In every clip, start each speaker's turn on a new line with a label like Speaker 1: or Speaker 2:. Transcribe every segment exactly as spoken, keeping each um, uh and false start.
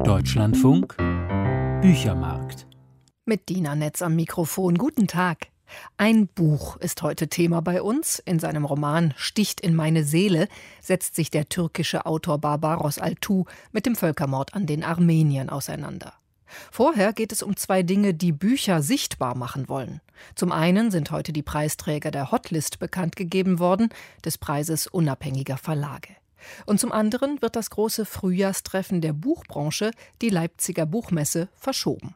Speaker 1: Deutschlandfunk Büchermarkt.
Speaker 2: Mit Dina Netz am Mikrofon. Guten Tag. Ein Buch ist heute Thema bei uns. In seinem Roman »Sticht in meine Seele« setzt sich der türkische Autor Barbaros Altuğ mit dem Völkermord an den Armeniern auseinander. Vorher geht es um zwei Dinge, die Bücher sichtbar machen wollen. Zum einen sind heute die Preisträger der Hotlist bekannt gegeben worden, des Preises unabhängiger Verlage. Und zum anderen wird das große Frühjahrstreffen der Buchbranche, die Leipziger Buchmesse, verschoben.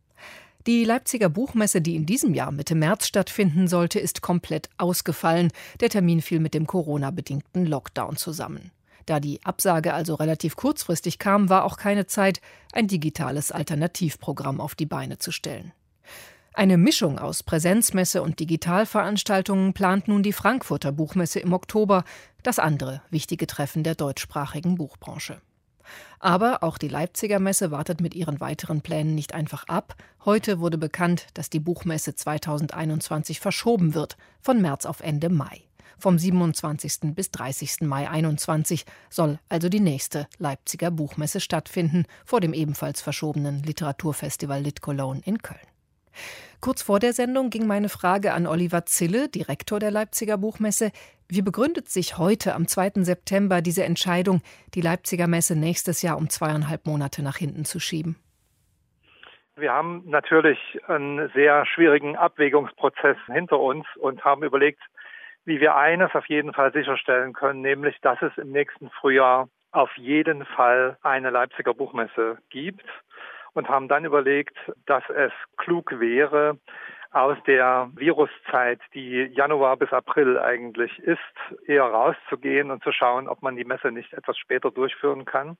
Speaker 2: Die Leipziger Buchmesse, die in diesem Jahr Mitte März stattfinden sollte, ist komplett ausgefallen. Der Termin fiel mit dem Corona-bedingten Lockdown zusammen. Da die Absage also relativ kurzfristig kam, war auch keine Zeit, ein digitales Alternativprogramm auf die Beine zu stellen. Eine Mischung aus Präsenzmesse und Digitalveranstaltungen plant nun die Frankfurter Buchmesse im Oktober, das andere wichtige Treffen der deutschsprachigen Buchbranche. Aber auch die Leipziger Messe wartet mit ihren weiteren Plänen nicht einfach ab. Heute wurde bekannt, dass die Buchmesse zweitausendeinundzwanzig verschoben wird, von März auf Ende Mai. Vom siebenundzwanzigsten bis dreißigsten Mai einundzwanzig soll also die nächste Leipziger Buchmesse stattfinden, vor dem ebenfalls verschobenen Literaturfestival Lit Cologne in Köln. Kurz vor der Sendung ging meine Frage an Oliver Zille, Direktor der Leipziger Buchmesse. Wie begründet sich heute am zweiten September diese Entscheidung, die Leipziger Messe nächstes Jahr um zweieinhalb Monate nach hinten zu schieben?
Speaker 3: Wir haben natürlich einen sehr schwierigen Abwägungsprozess hinter uns und haben überlegt, wie wir eines auf jeden Fall sicherstellen können, nämlich, dass es im nächsten Frühjahr auf jeden Fall eine Leipziger Buchmesse gibt. Und haben dann überlegt, dass es klug wäre, aus der Viruszeit, die Januar bis April eigentlich ist, eher rauszugehen und zu schauen, ob man die Messe nicht etwas später durchführen kann.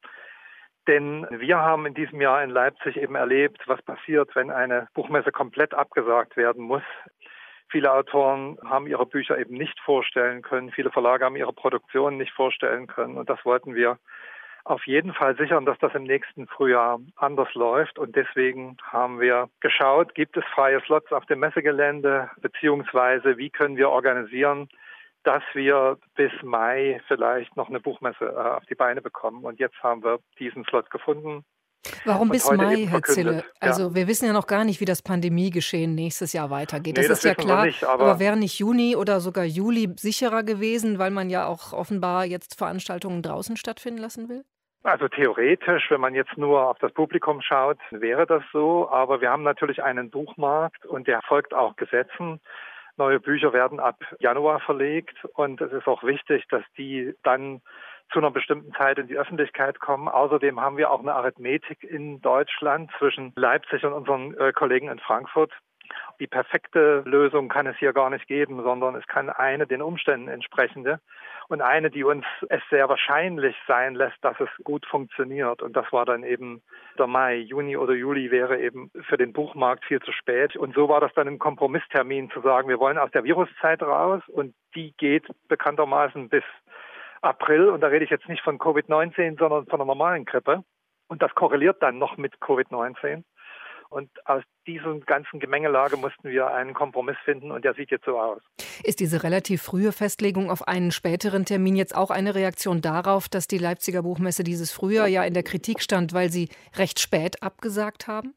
Speaker 3: Denn wir haben in diesem Jahr in Leipzig eben erlebt, was passiert, wenn eine Buchmesse komplett abgesagt werden muss. Viele Autoren haben ihre Bücher eben nicht vorstellen können, viele Verlage haben ihre Produktionen nicht vorstellen können und das wollten wir auf jeden Fall sichern, dass das im nächsten Frühjahr anders läuft. Und deswegen haben wir geschaut, gibt es freie Slots auf dem Messegelände, beziehungsweise wie können wir organisieren, dass wir bis Mai vielleicht noch eine Buchmesse äh, auf die Beine bekommen. Und jetzt haben wir diesen Slot gefunden.
Speaker 2: Warum bis Mai, Herr Zille? Also ja. Wir wissen ja noch gar nicht, wie das Pandemiegeschehen nächstes Jahr weitergeht.
Speaker 3: Nee,
Speaker 2: das,
Speaker 3: das
Speaker 2: ist ja klar,
Speaker 3: nicht, aber,
Speaker 2: aber wäre nicht Juni oder sogar Juli sicherer gewesen, weil man ja auch offenbar jetzt Veranstaltungen draußen stattfinden lassen will?
Speaker 3: Also theoretisch, wenn man jetzt nur auf das Publikum schaut, wäre das so. Aber wir haben natürlich einen Buchmarkt und der folgt auch Gesetzen. Neue Bücher werden ab Januar verlegt und es ist auch wichtig, dass die dann zu einer bestimmten Zeit in die Öffentlichkeit kommen. Außerdem haben wir auch eine Arithmetik in Deutschland zwischen Leipzig und unseren äh, Kollegen in Frankfurt. Die perfekte Lösung kann es hier gar nicht geben, sondern es kann eine den Umständen entsprechende und eine, die uns es sehr wahrscheinlich sein lässt, dass es gut funktioniert. Und das war dann eben der Mai. Juni oder Juli wäre eben für den Buchmarkt viel zu spät. Und so war das dann ein Kompromisstermin zu sagen, wir wollen aus der Viruszeit raus und die geht bekanntermaßen bis April. Und da rede ich jetzt nicht von Covid neunzehn, sondern von einer normalen Grippe. Und das korreliert dann noch mit Covid neunzehn. Und aus dieser ganzen Gemengelage mussten wir einen Kompromiss finden und der sieht jetzt so aus.
Speaker 2: Ist diese relativ frühe Festlegung auf einen späteren Termin jetzt auch eine Reaktion darauf, dass die Leipziger Buchmesse dieses Frühjahr ja in der Kritik stand, weil sie recht spät abgesagt haben?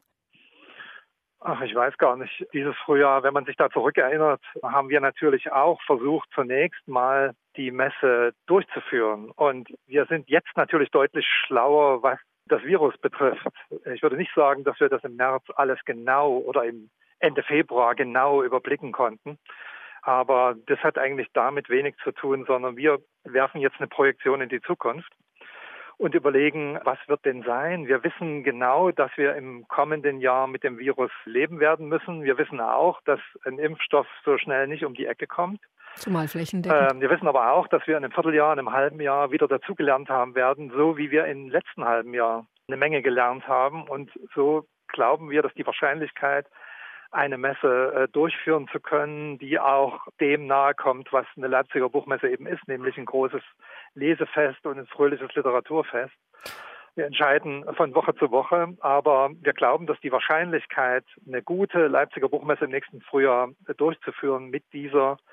Speaker 3: Ach, ich weiß gar nicht. Dieses Frühjahr, wenn man sich da zurückerinnert, haben wir natürlich auch versucht, zunächst mal die Messe durchzuführen. Und wir sind jetzt natürlich deutlich schlauer, was das Virus betrifft. Ich würde nicht sagen, dass wir das im März alles genau oder im Ende Februar genau überblicken konnten. Aber das hat eigentlich damit wenig zu tun, sondern wir werfen jetzt eine Projektion in die Zukunft und überlegen, was wird denn sein? Wir wissen genau, dass wir im kommenden Jahr mit dem Virus leben werden müssen. Wir wissen auch, dass ein Impfstoff so schnell nicht um die Ecke kommt.
Speaker 2: Zumal flächendeckend.
Speaker 3: Ähm, wir wissen aber auch, dass wir in einem Vierteljahr, in einem halben Jahr wieder dazugelernt haben werden, so wie wir im letzten halben Jahr eine Menge gelernt haben. Und so glauben wir, dass die Wahrscheinlichkeit, eine Messe äh, durchführen zu können, die auch dem nahe kommt, was eine Leipziger Buchmesse eben ist, nämlich ein großes Lesefest und ein fröhliches Literaturfest. Wir entscheiden von Woche zu Woche, aber wir glauben, dass die Wahrscheinlichkeit, eine gute Leipziger Buchmesse im nächsten Frühjahr äh, durchzuführen mit dieser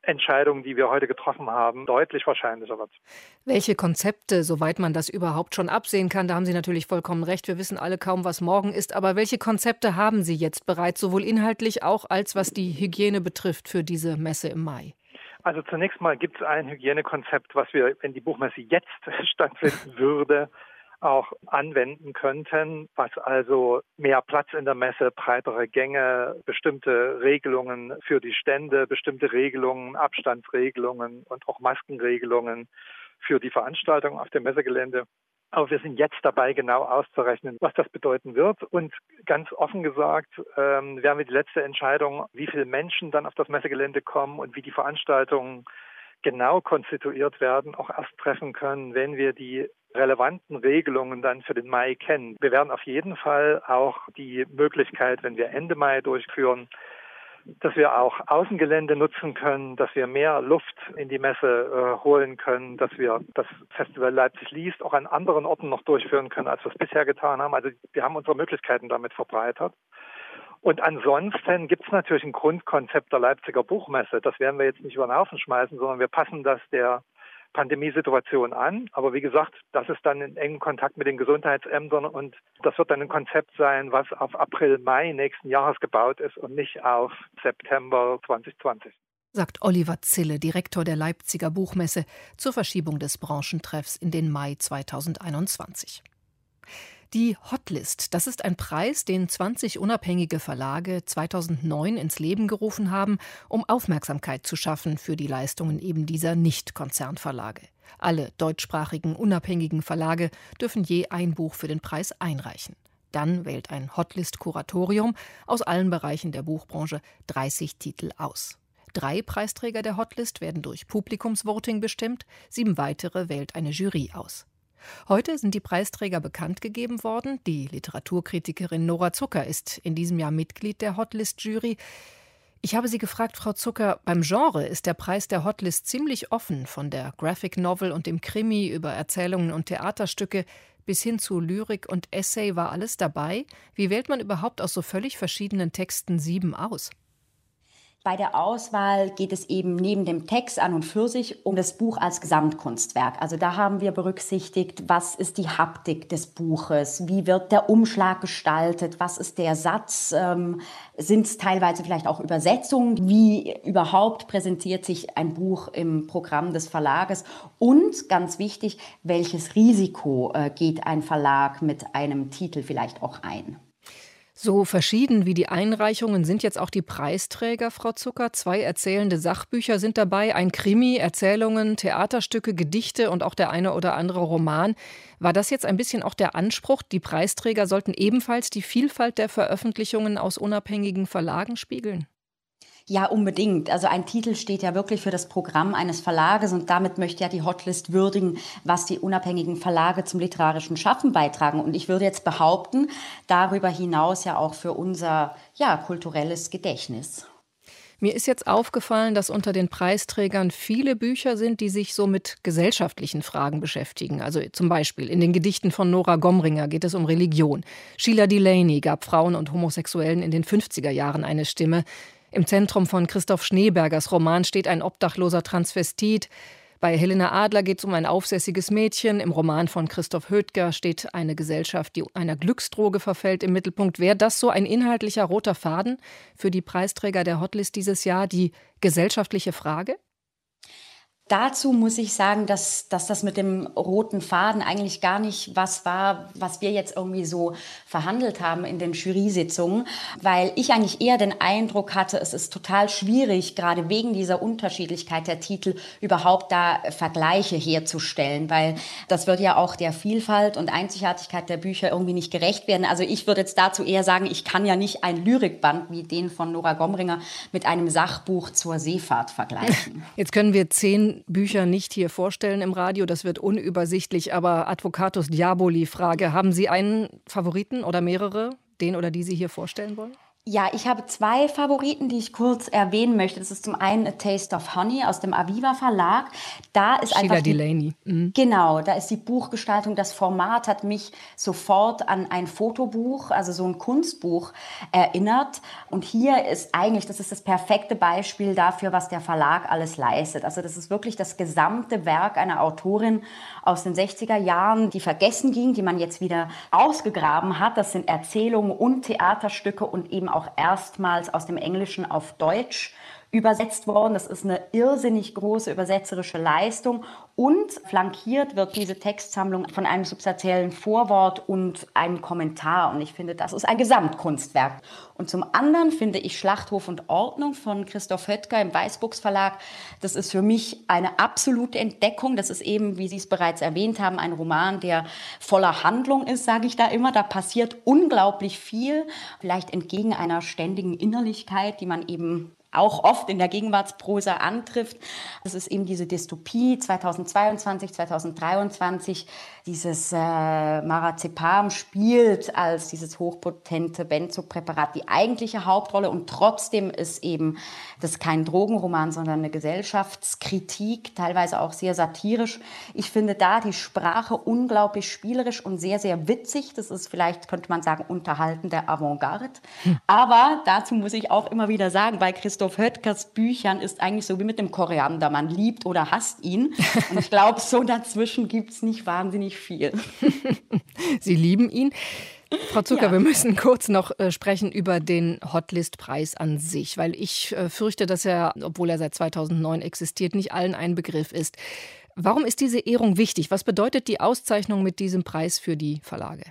Speaker 3: Entscheidung, die wir heute getroffen haben, deutlich wahrscheinlicher wird.
Speaker 2: Welche Konzepte, soweit man das überhaupt schon absehen kann, da haben Sie natürlich vollkommen recht, wir wissen alle kaum, was morgen ist, aber welche Konzepte haben Sie jetzt bereits, sowohl inhaltlich auch als was die Hygiene betrifft für diese Messe im Mai?
Speaker 3: Also zunächst mal gibt es ein Hygienekonzept, was wir, wenn die Buchmesse jetzt stattfinden würde, auch anwenden könnten, was also mehr Platz in der Messe, breitere Gänge, bestimmte Regelungen für die Stände, bestimmte Regelungen, Abstandsregelungen und auch Maskenregelungen für die Veranstaltung auf dem Messegelände. Aber wir sind jetzt dabei, genau auszurechnen, was das bedeuten wird. Und ganz offen gesagt, ähm, werden wir die letzte Entscheidung, wie viele Menschen dann auf das Messegelände kommen und wie die Veranstaltungen genau konstituiert werden, auch erst treffen können, wenn wir die relevanten Regelungen dann für den Mai kennen. Wir werden auf jeden Fall auch die Möglichkeit, wenn wir Ende Mai durchführen, dass wir auch Außengelände nutzen können, dass wir mehr Luft in die Messe äh, holen können, dass wir das Festival Leipzig liest auch an anderen Orten noch durchführen können, als wir es bisher getan haben. Also wir haben unsere Möglichkeiten damit verbreitert. Und ansonsten gibt es natürlich ein Grundkonzept der Leipziger Buchmesse. Das werden wir jetzt nicht über den Haufen schmeißen, sondern wir passen das der Pandemiesituation an. Aber wie gesagt, das ist dann in engem Kontakt mit den Gesundheitsämtern und das wird dann ein Konzept sein, was auf April, Mai nächsten Jahres gebaut ist und nicht auf September zwanzig zwanzig.
Speaker 2: Sagt Oliver Zille, Direktor der Leipziger Buchmesse, zur Verschiebung des Branchentreffs in den Mai zweitausendeinundzwanzig. Die Hotlist, das ist ein Preis, den zwanzig unabhängige Verlage zweitausendneun ins Leben gerufen haben, um Aufmerksamkeit zu schaffen für die Leistungen eben dieser Nicht-Konzernverlage. Alle deutschsprachigen unabhängigen Verlage dürfen je ein Buch für den Preis einreichen. Dann wählt ein Hotlist-Kuratorium aus allen Bereichen der Buchbranche dreißig Titel aus. Drei Preisträger der Hotlist werden durch Publikumsvoting bestimmt, sieben weitere wählt eine Jury aus. Heute sind die Preisträger bekannt gegeben worden. Die Literaturkritikerin Nora Zucker ist in diesem Jahr Mitglied der Hotlist-Jury. Ich habe sie gefragt, Frau Zucker, beim Genre ist der Preis der Hotlist ziemlich offen, von der Graphic Novel und dem Krimi über Erzählungen und Theaterstücke bis hin zu Lyrik und Essay war alles dabei. Wie wählt man überhaupt aus so völlig verschiedenen Texten sieben aus?
Speaker 4: Bei der Auswahl geht es eben neben dem Text an und für sich um das Buch als Gesamtkunstwerk. Also da haben wir berücksichtigt, was ist die Haptik des Buches, wie wird der Umschlag gestaltet, was ist der Satz, ähm, sind es teilweise vielleicht auch Übersetzungen, wie überhaupt präsentiert sich ein Buch im Programm des Verlages und ganz wichtig, welches Risiko äh, geht ein Verlag mit einem Titel vielleicht auch ein.
Speaker 2: So verschieden wie die Einreichungen sind jetzt auch die Preisträger, Frau Zucker. Zwei erzählende Sachbücher sind dabei, ein Krimi, Erzählungen, Theaterstücke, Gedichte und auch der eine oder andere Roman. War das jetzt ein bisschen auch der Anspruch, die Preisträger sollten ebenfalls die Vielfalt der Veröffentlichungen aus unabhängigen Verlagen spiegeln?
Speaker 4: Ja, unbedingt. Also ein Titel steht ja wirklich für das Programm eines Verlages und damit möchte ja die Hotlist würdigen, was die unabhängigen Verlage zum literarischen Schaffen beitragen. Und ich würde jetzt behaupten, darüber hinaus ja auch für unser ja, kulturelles Gedächtnis.
Speaker 2: Mir ist jetzt aufgefallen, dass unter den Preisträgern viele Bücher sind, die sich so mit gesellschaftlichen Fragen beschäftigen. Also zum Beispiel in den Gedichten von Nora Gomringer geht es um Religion. Sheila Delaney gab Frauen und Homosexuellen in den fünfziger Jahren eine Stimme. Im Zentrum von Christoph Schneebergers Roman steht ein obdachloser Transvestit. Bei Helena Adler geht es um ein aufsässiges Mädchen. Im Roman von Christoph Hödtger steht eine Gesellschaft, die einer Glücksdroge verfällt, im Mittelpunkt. Wäre das so ein inhaltlicher roter Faden für die Preisträger der Hotlist dieses Jahr, die gesellschaftliche Frage?
Speaker 4: Dazu muss ich sagen, dass, dass das mit dem roten Faden eigentlich gar nicht was war, was wir jetzt irgendwie so verhandelt haben in den Jury-Sitzungen, weil ich eigentlich eher den Eindruck hatte, es ist total schwierig, gerade wegen dieser Unterschiedlichkeit der Titel überhaupt da Vergleiche herzustellen, weil das würde ja auch der Vielfalt und Einzigartigkeit der Bücher irgendwie nicht gerecht werden. Also ich würde jetzt dazu eher sagen, ich kann ja nicht ein Lyrikband wie den von Nora Gomringer mit einem Sachbuch zur Seefahrt vergleichen.
Speaker 2: Jetzt können wir zehn Bücher nicht hier vorstellen im Radio, das wird unübersichtlich, aber Advocatus Diaboli Frage, haben Sie einen Favoriten oder mehrere, den oder die Sie hier vorstellen wollen?
Speaker 4: Ja, ich habe zwei Favoriten, die ich kurz erwähnen möchte. Das ist zum einen A Taste of Honey aus dem Aviva Verlag. Da ist
Speaker 2: Sheila
Speaker 4: einfach die,
Speaker 2: Delaney. Mhm.
Speaker 4: Genau, da ist die Buchgestaltung, das Format hat mich sofort an ein Fotobuch, also so ein Kunstbuch erinnert. Und hier ist eigentlich, das ist das perfekte Beispiel dafür, was der Verlag alles leistet. Also das ist wirklich das gesamte Werk einer Autorin aus den sechziger Jahren, die vergessen ging, die man jetzt wieder ausgegraben hat. Das sind Erzählungen und Theaterstücke und eben auch erstmals aus dem Englischen auf Deutsch übersetzt worden. Das ist eine irrsinnig große übersetzerische Leistung und flankiert wird diese Textsammlung von einem substanziellen Vorwort und einem Kommentar. Und ich finde, das ist ein Gesamtkunstwerk. Und zum anderen finde ich Schlachthof und Ordnung von Christoph Höttger im Weißbuchs Verlag, das ist für mich eine absolute Entdeckung. Das ist eben, wie Sie es bereits erwähnt haben, ein Roman, der voller Handlung ist, sage ich da immer. Da passiert unglaublich viel, vielleicht entgegen einer ständigen Innerlichkeit, die man eben auch oft in der Gegenwartsprosa antrifft. Das ist eben diese Dystopie zweitausendzweiundzwanzig, zweitausenddreiundzwanzig. Dieses äh, Marazepam spielt als dieses hochpotente Benzopräparat die eigentliche Hauptrolle und trotzdem ist eben das kein Drogenroman, sondern eine Gesellschaftskritik, teilweise auch sehr satirisch. Ich finde da die Sprache unglaublich spielerisch und sehr, sehr witzig. Das ist vielleicht, könnte man sagen, unterhaltende Avantgarde. Hm. Aber dazu muss ich auch immer wieder sagen, bei Christoph Höttgers Büchern ist eigentlich so wie mit dem Koriander, man liebt oder hasst ihn. Und ich glaube, so dazwischen gibt es nicht wahnsinnig viel.
Speaker 2: Sie lieben ihn. Frau Zucker,
Speaker 4: Ja.
Speaker 2: wir müssen kurz noch äh, sprechen über den Hotlist-Preis an sich, weil ich äh, fürchte, dass er, obwohl er seit zweitausendneun existiert, nicht allen ein Begriff ist. Warum ist diese Ehrung wichtig? Was bedeutet die Auszeichnung mit diesem Preis für die Verlage?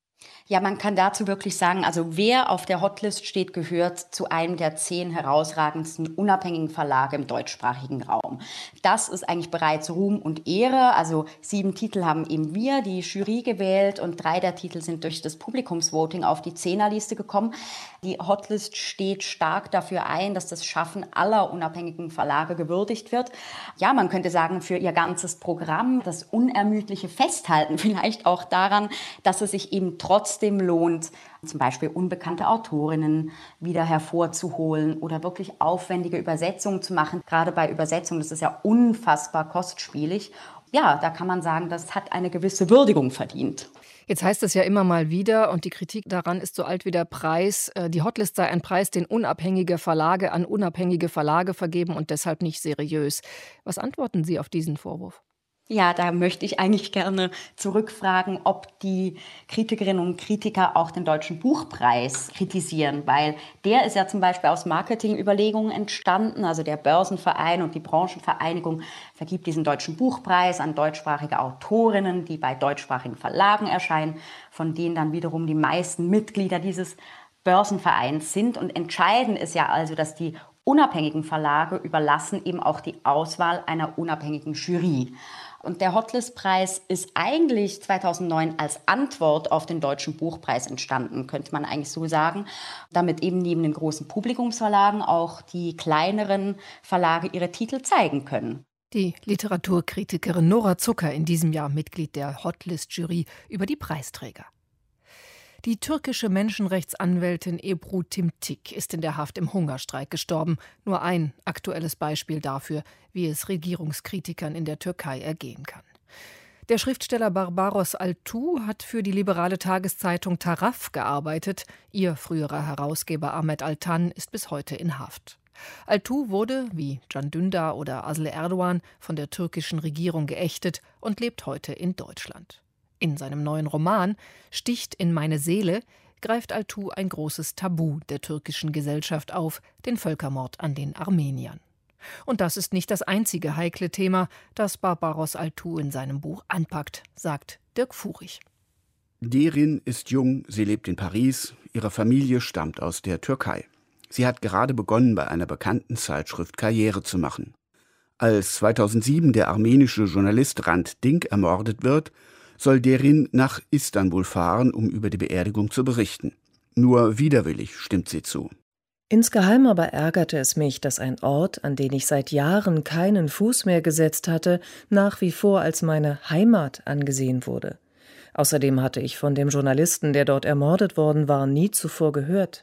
Speaker 4: Ja, man kann dazu wirklich sagen, also wer auf der Hotlist steht, gehört zu einem der zehn herausragendsten unabhängigen Verlage im deutschsprachigen Raum. Das ist eigentlich bereits Ruhm und Ehre. Also sieben Titel haben eben wir, die Jury, gewählt und drei der Titel sind durch das Publikumsvoting auf die Zehnerliste gekommen. Die Hotlist steht stark dafür ein, dass das Schaffen aller unabhängigen Verlage gewürdigt wird. Ja, man könnte sagen, für ihr ganzes Programm, das unermüdliche Festhalten vielleicht auch daran, dass es sich eben trotzdem lohnt, zum Beispiel unbekannte Autorinnen wieder hervorzuholen oder wirklich aufwendige Übersetzungen zu machen. Gerade bei Übersetzungen, das ist ja unfassbar kostspielig. Ja, da kann man sagen, das hat eine gewisse Würdigung verdient.
Speaker 2: Jetzt heißt es ja immer mal wieder, und die Kritik daran ist so alt wie der Preis, die Hotlist sei ein Preis, den unabhängige Verlage an unabhängige Verlage vergeben und deshalb nicht seriös. Was antworten Sie auf diesen Vorwurf?
Speaker 4: Ja, da möchte ich eigentlich gerne zurückfragen, ob die Kritikerinnen und Kritiker auch den Deutschen Buchpreis kritisieren, weil der ist ja zum Beispiel aus Marketingüberlegungen entstanden. Also der Börsenverein und die Branchenvereinigung vergibt diesen Deutschen Buchpreis an deutschsprachige Autorinnen, die bei deutschsprachigen Verlagen erscheinen, von denen dann wiederum die meisten Mitglieder dieses Börsenvereins sind. Und entscheidend ist ja also, dass die unabhängigen Verlage überlassen eben auch die Auswahl einer unabhängigen Jury. Und der Hotlist-Preis ist eigentlich zweitausendneun als Antwort auf den Deutschen Buchpreis entstanden, könnte man eigentlich so sagen, damit eben neben den großen Publikumsverlagen auch die kleineren Verlage ihre Titel zeigen können.
Speaker 2: Die Literaturkritikerin Nora Zucker, in diesem Jahr Mitglied der Hotlist-Jury über die Preisträger. Die türkische Menschenrechtsanwältin Ebru Timtik ist in der Haft im Hungerstreik gestorben. Nur ein aktuelles Beispiel dafür, wie es Regierungskritikern in der Türkei ergehen kann. Der Schriftsteller Barbaros Altu hat für die liberale Tageszeitung Taraf gearbeitet. Ihr früherer Herausgeber Ahmet Altan ist bis heute in Haft. Altu wurde, wie Can Dündar oder Aslı Erdoğan, von der türkischen Regierung geächtet und lebt heute in Deutschland. In seinem neuen Roman »Sticht in meine Seele« greift Altu ein großes Tabu der türkischen Gesellschaft auf, den Völkermord an den Armeniern. Und das ist nicht das einzige heikle Thema, das Barbaros Altu in seinem Buch anpackt, sagt Dirk Furich.
Speaker 5: Derin ist jung, sie lebt in Paris, ihre Familie stammt aus der Türkei. Sie hat gerade begonnen, bei einer bekannten Zeitschrift Karriere zu machen. Als zweitausendsieben der armenische Journalist Hrant Dink ermordet wird, soll Derin nach Istanbul fahren, um über die Beerdigung zu berichten. Nur widerwillig stimmt sie zu.
Speaker 6: Insgeheim aber ärgerte es mich, dass ein Ort, an den ich seit Jahren keinen Fuß mehr gesetzt hatte, nach wie vor als meine Heimat angesehen wurde. Außerdem hatte ich von dem Journalisten, der dort ermordet worden war, nie zuvor gehört.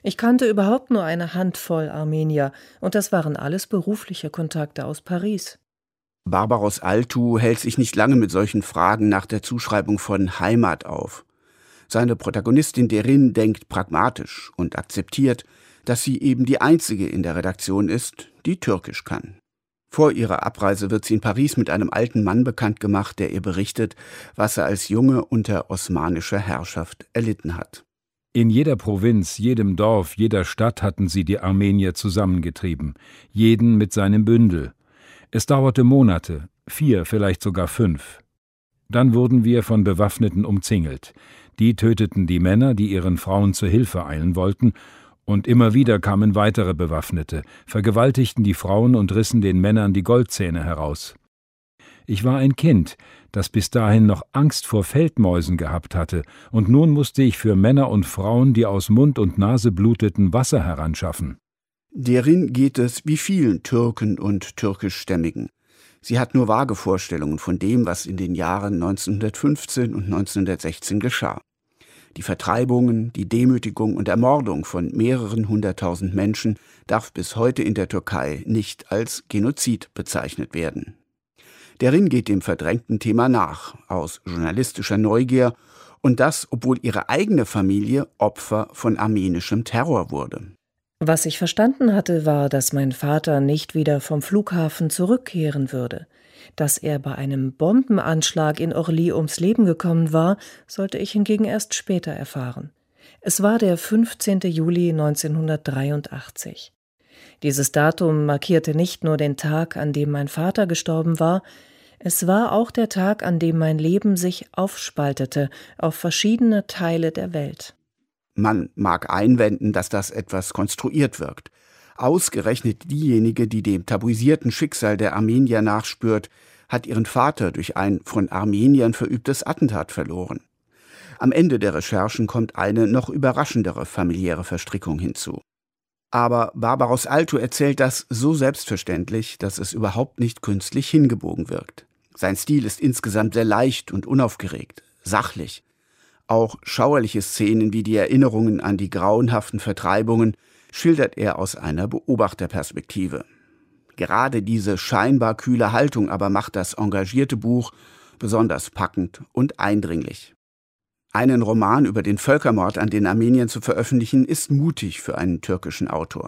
Speaker 6: Ich kannte überhaupt nur eine Handvoll Armenier, und das waren alles berufliche Kontakte aus Paris.
Speaker 5: Barbaros Altu hält sich nicht lange mit solchen Fragen nach der Zuschreibung von Heimat auf. Seine Protagonistin Derin denkt pragmatisch und akzeptiert, dass sie eben die einzige in der Redaktion ist, die Türkisch kann. Vor ihrer Abreise wird sie in Paris mit einem alten Mann bekannt gemacht, der ihr berichtet, was er als Junge unter osmanischer Herrschaft erlitten hat.
Speaker 7: In jeder Provinz, jedem Dorf, jeder Stadt hatten sie die Armenier zusammengetrieben, jeden mit seinem Bündel. Es dauerte Monate, vier, vielleicht sogar fünf. Dann wurden wir von Bewaffneten umzingelt. Die töteten die Männer, die ihren Frauen zur Hilfe eilen wollten, und immer wieder kamen weitere Bewaffnete, vergewaltigten die Frauen und rissen den Männern die Goldzähne heraus. Ich war ein Kind, das bis dahin noch Angst vor Feldmäusen gehabt hatte, und nun musste ich für Männer und Frauen, die aus Mund und Nase bluteten, Wasser heranschaffen.
Speaker 5: Derin geht es wie vielen Türken und Türkischstämmigen. Sie hat nur vage Vorstellungen von dem, was in den Jahren neunzehnhundertfünfzehn und neunzehnhundertsechzehn geschah. Die Vertreibungen, die Demütigung und Ermordung von mehreren hunderttausend Menschen darf bis heute in der Türkei nicht als Genozid bezeichnet werden. Derin geht dem verdrängten Thema nach, aus journalistischer Neugier, und das, obwohl ihre eigene Familie Opfer von armenischem Terror wurde.
Speaker 6: Was ich verstanden hatte, war, dass mein Vater nicht wieder vom Flughafen zurückkehren würde. Dass er bei einem Bombenanschlag in Orly ums Leben gekommen war, sollte ich hingegen erst später erfahren. Es war der fünfzehnten Juli neunzehnhundertdreiundachtzig. Dieses Datum markierte nicht nur den Tag, an dem mein Vater gestorben war, es war auch der Tag, an dem mein Leben sich aufspaltete auf verschiedene Teile der Welt.
Speaker 5: Man mag einwenden, dass das etwas konstruiert wirkt. Ausgerechnet diejenige, die dem tabuisierten Schicksal der Armenier nachspürt, hat ihren Vater durch ein von Armeniern verübtes Attentat verloren. Am Ende der Recherchen kommt eine noch überraschendere familiäre Verstrickung hinzu. Aber Barbaros Altu erzählt das so selbstverständlich, dass es überhaupt nicht künstlich hingebogen wirkt. Sein Stil ist insgesamt sehr leicht und unaufgeregt, sachlich. Auch schauerliche Szenen wie die Erinnerungen an die grauenhaften Vertreibungen schildert er aus einer Beobachterperspektive. Gerade diese scheinbar kühle Haltung aber macht das engagierte Buch besonders packend und eindringlich. Einen Roman über den Völkermord an den Armeniern zu veröffentlichen, ist mutig für einen türkischen Autor.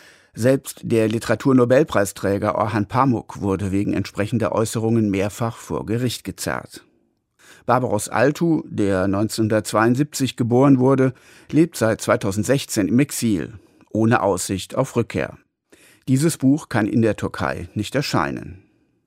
Speaker 5: Selbst der Literaturnobelpreisträger Orhan Pamuk wurde wegen entsprechender Äußerungen mehrfach vor Gericht gezerrt. Barbaros Altu, der neunzehnhundertzweiundsiebzig geboren wurde, lebt seit zweitausendsechzehn im Exil, ohne Aussicht auf Rückkehr. Dieses Buch kann in der Türkei nicht erscheinen.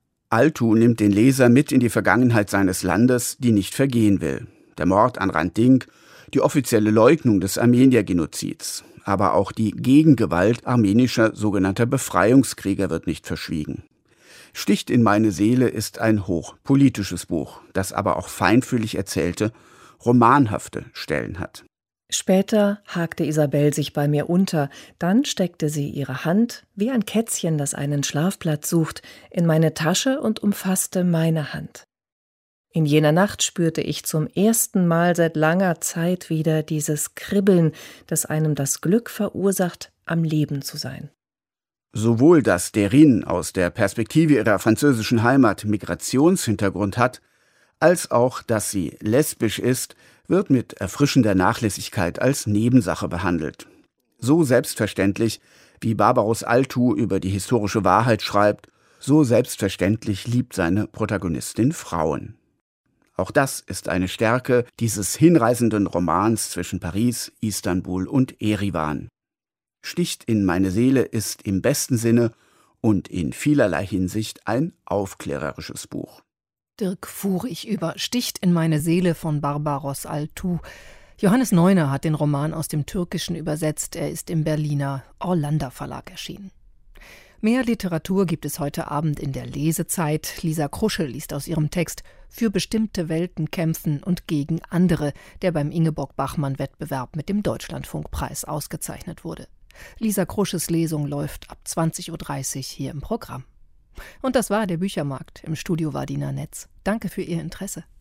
Speaker 5: Altu nimmt den Leser mit in die Vergangenheit seines Landes, die nicht vergehen will. Der Mord an Hrant Dink, die offizielle Leugnung des Armeniergenozids, aber auch die Gegengewalt armenischer sogenannter Befreiungskrieger wird nicht verschwiegen. Sticht in meine Seele ist ein hochpolitisches Buch, das aber auch feinfühlig erzählte, romanhafte Stellen hat.
Speaker 6: Später hakte Isabel sich bei mir unter, dann steckte sie ihre Hand, wie ein Kätzchen, das einen Schlafplatz sucht, in meine Tasche und umfasste meine Hand. In jener Nacht spürte ich zum ersten Mal seit langer Zeit wieder dieses Kribbeln, das einem das Glück verursacht, am Leben zu sein.
Speaker 5: Sowohl, dass Derin aus der Perspektive ihrer französischen Heimat Migrationshintergrund hat, als auch, dass sie lesbisch ist, wird mit erfrischender Nachlässigkeit als Nebensache behandelt. So selbstverständlich, wie Barbaros Altu über die historische Wahrheit schreibt, so selbstverständlich liebt seine Protagonistin Frauen. Auch das ist eine Stärke dieses hinreißenden Romans zwischen Paris, Istanbul und Erivan. Sticht in meine Seele ist im besten Sinne und in vielerlei Hinsicht ein aufklärerisches Buch.
Speaker 2: Dirk Furich über Sticht in meine Seele von Barbaros Altu. Johannes Neuner hat den Roman aus dem Türkischen übersetzt. Er ist im Berliner Orlando Verlag erschienen. Mehr Literatur gibt es heute Abend in der Lesezeit. Lisa Krusche liest aus ihrem Text »Für bestimmte Welten kämpfen und gegen andere«, der beim Ingeborg-Bachmann-Wettbewerb mit dem Deutschlandfunkpreis ausgezeichnet wurde. Lisa Krusches Lesung läuft ab zwanzig Uhr dreißig hier im Programm. Und das war der Büchermarkt. Im Studio war Dina Netz. Danke für Ihr Interesse.